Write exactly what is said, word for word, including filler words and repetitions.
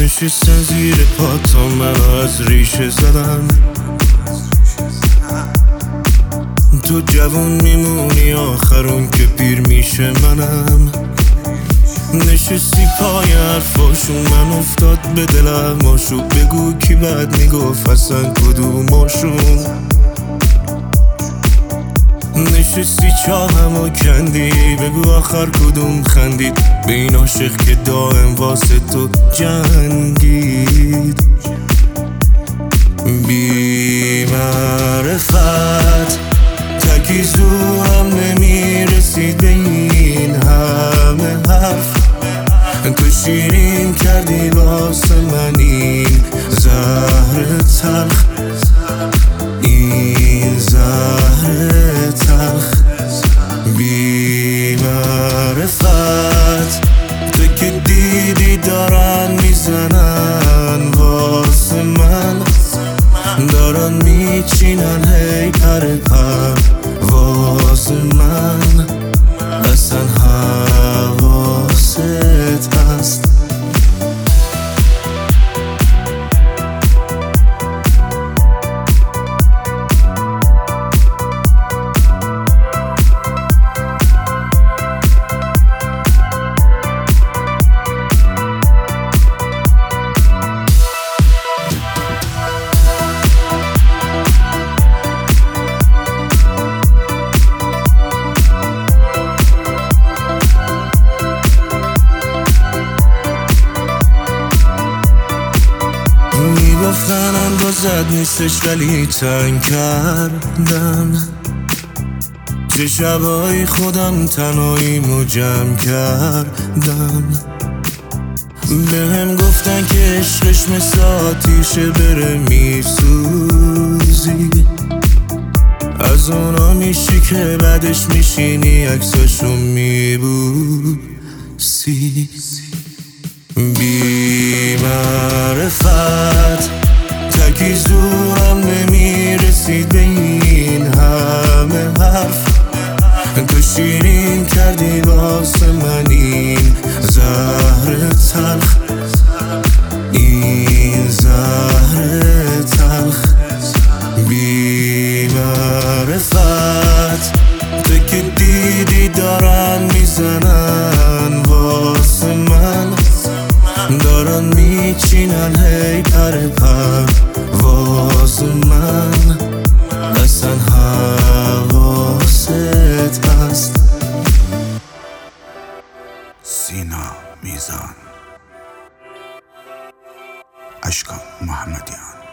نشستن زیر پا تا منو از ریشه زدن. تو جوون میمونی آخرون که پیر میشه منم. نشستی پای حرفاشون من افتاد به دلم آشو. بگو کی بد میگفت اصلا کدوماشون. نشستی چاهم و کندی بگو آخر کدوم خندید به این عاشق که دائم واسه تو جنگید. بی معرفت تکی زورم نمیرسید به این همه حرف. تو شیرین کردی واسه من این زهر تلخ، این زهر تلخ. بی معرفت تو که دیدی دارن میزنن واسه من، دارن میچینن هی پر پر واسه من. اصلا حواست هست میگفتن اندازت نیستش ولی تنگ کردن. چه شبایی خودم تنهاییمو جمع کردم. بهم گفتن که عشقش مثل آتیشه بره میسوزی. از اونا میشی که بعدش میشینی عکساشو میبوسی. بی معرفت تکی زورم نمیرسید به این همه حرف. تو شیرین کردی واسه من این زهر تلخ، این زهر تلخ. بی معرفت تو که دیدی دارن میزنن واسه من، دارن میچینن هی پر پر واسه من. اصلا حواست هست. سینا میزان، اشکان محمدیان.